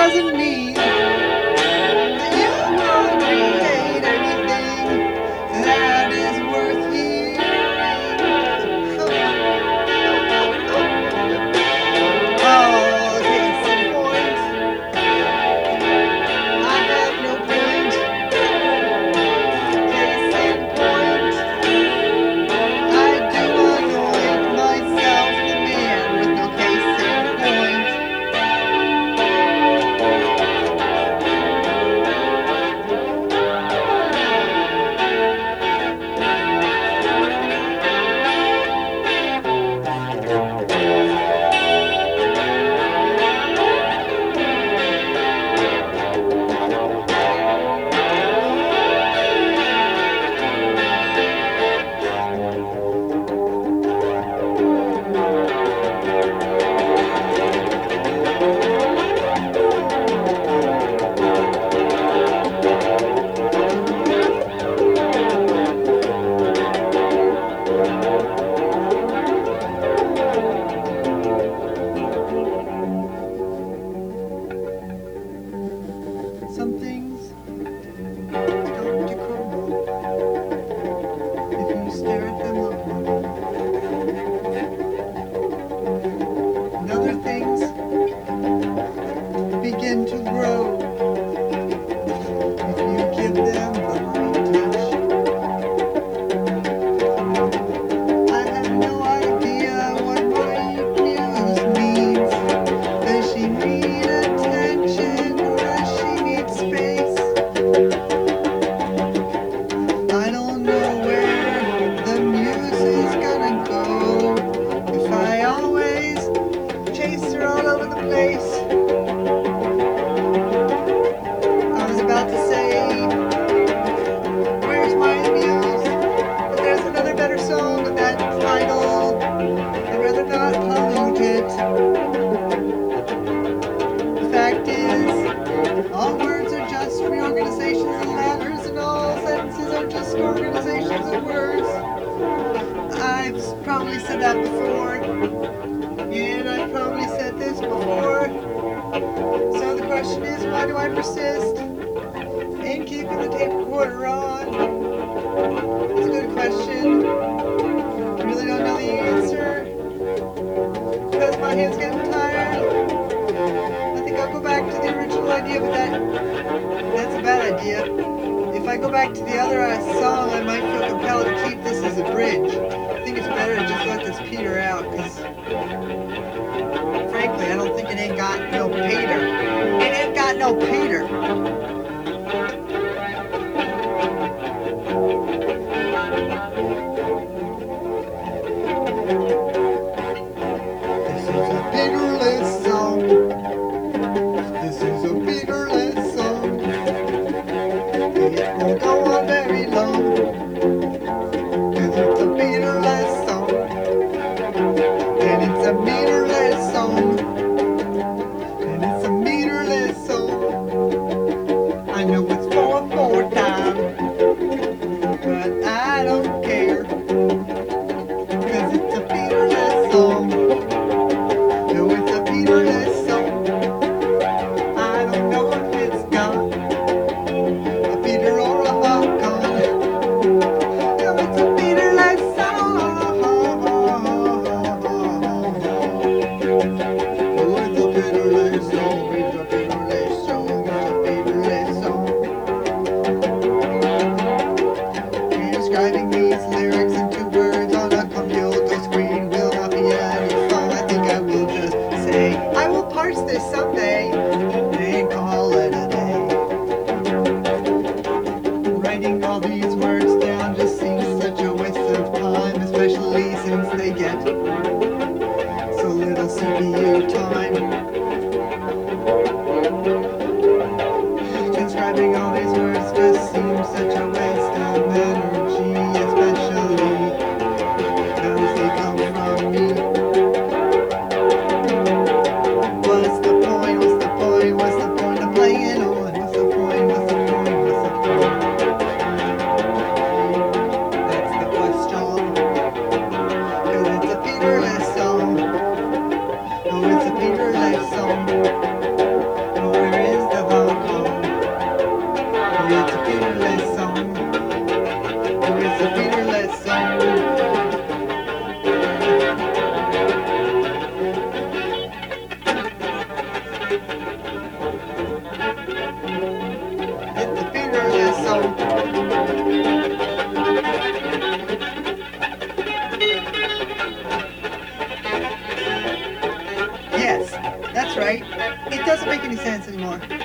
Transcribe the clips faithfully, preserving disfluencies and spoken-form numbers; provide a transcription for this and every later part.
doesn't mean that you will create anything that is worth hearing. Oh, case in point, I have no point. Case in point, I do anoint myself the man with no case in point. Some things start to crumble if you stare at them long. And other things begin to grow if you give them the right touch. I have no idea what my muse needs. Does she need attention or does she need space? I don't know where the muse is gonna go if I always chase her all over the place. I was about to say, where's my muse? But there's another better song with that title. I'd rather not pollute it. The fact is, all words are just reorganizations of letters, and all sentences are just organizations of words. I've probably said that before, and I've probably said this before. So the question is, why do I persist in keeping the tape recorder on? It's a good question. I really don't know the answer because my hands getting tired. I think I'll go back to the original idea, but that that's a bad idea. If I go back to the other uh, song, I might feel compelled to keep this as a bridge. I think it's better to just let this peter out, because frankly, I don't think it ain't got no Peter. It ain't got no Peter. This is a Peterless song. This is a Peterless song. It won't go on very long, 'cause it's a Peterless song. And it's a meterless song. And it's a meterless song. I know it's four four time, but I don't care, 'cause it's a Peterless song. No, it's a Peterless song. I don't know if it's got a Peter or a hawk on it. No, it's a Peterless song. Oh, it's a Peterless song. It's a Peterless song. It's a Peterless song. Transcribing these lyrics into words on a computer screen will not be any fun. I think I will just say, I will parse this someday and call it a day. Writing all these words down just seems such a waste of time, especially since they get so little C P U time. Transcribing all these words just seems such a waste of energy, especially because they come from me. What's the point? What's the point? What's the point of playing on? What's the point? What's the point? What's the point? That's the question. 'Cause it's a Peterless song. Oh, it's a Peterless song. Oh,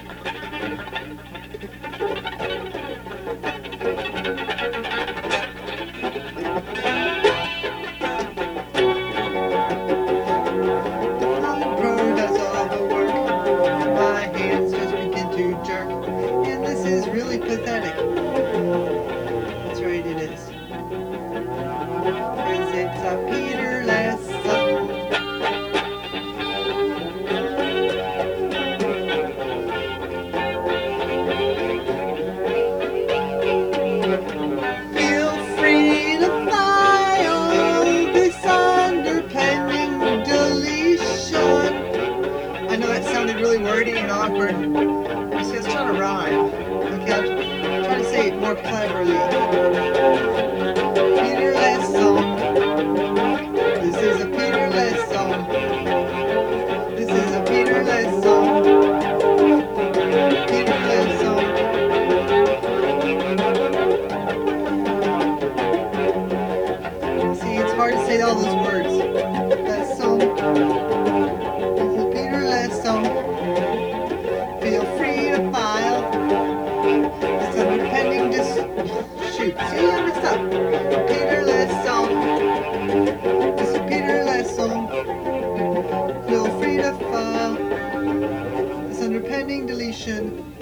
Pro does all the work. My hands just begin to jerk. And this is really pathetic. That's right, it is. Cause it's a Peterless song. Feel free to file this under pending deletion. I know that sounded really wordy and awkward. See, I was trying to rhyme. Okay, I'm trying to say it more cleverly. Peterless song. This is a Peterless song. This is a Peterless song. Peterless song. See, it's hard to say all those words. That song. This is a Peterless song. Feel free to file. It's under pending dis... Shoot, see, I messed up. Peterless song. This is Peterless song. Feel free to file. It's under pending deletion.